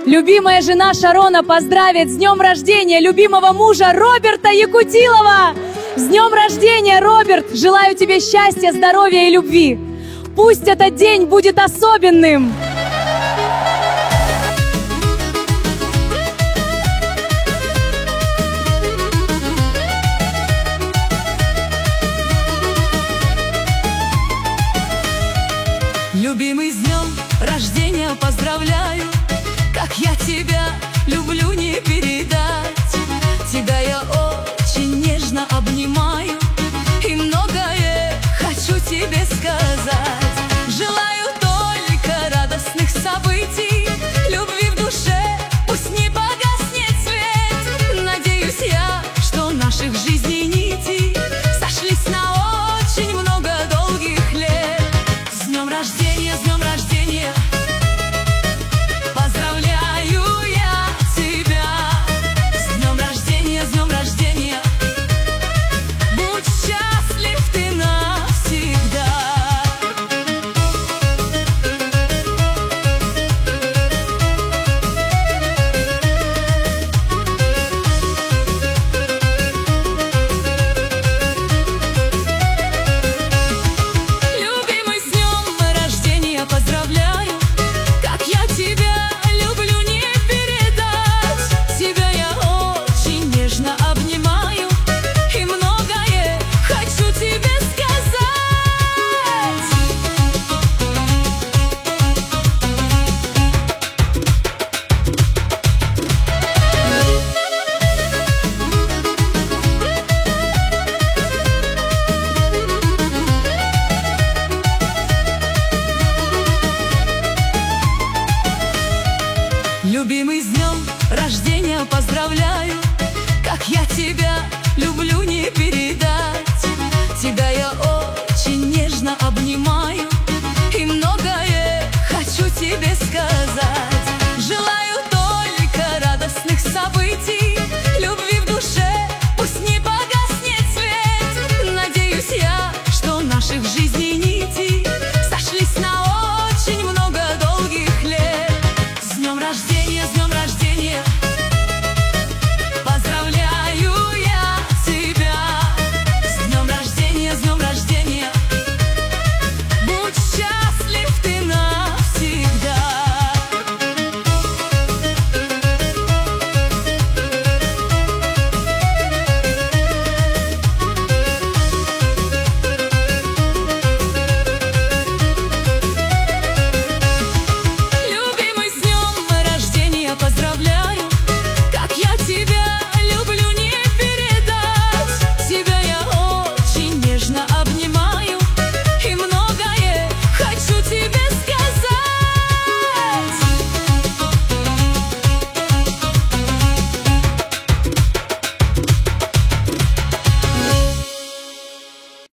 Любимая жена Шарона поздравит с днем рождения любимого мужа Роберта Якутилова! С днем рождения, Роберт! Желаю тебе счастья, здоровья и любви! Пусть этот день будет особенным! Любимый, с днем рождения поздравляю, как я тебя люблю не передать. Тебя я очень нежно обнимаю и многое хочу тебе сказать. Желаю только радостных событий, любви в душе, пусть не погаснет свет. Надеюсь я, что наших жизней нити сошлись на очень много долгих лет. С днем рождения, с днем рождения! Поздравляю я тебя! С днем рождения, с днем рождения! Будь счастлив ты навсегда! Любимый, с днем рождения поздравляю, как я тебя люблю не передать. Тебя я очень нежно обнимаю и многое хочу тебе сказать. Любимый, с днем рождения поздравляю, как я тебя люблю не передать. Тебя я очень нежно обнимаю и многое хочу тебе сказать. Желаю только радостных событий, любви в душе, пусть не погаснет свет. Надеюсь я, что наших жизней нити сошлись на очень много долгих лет. С днем рождения, с днем рождения!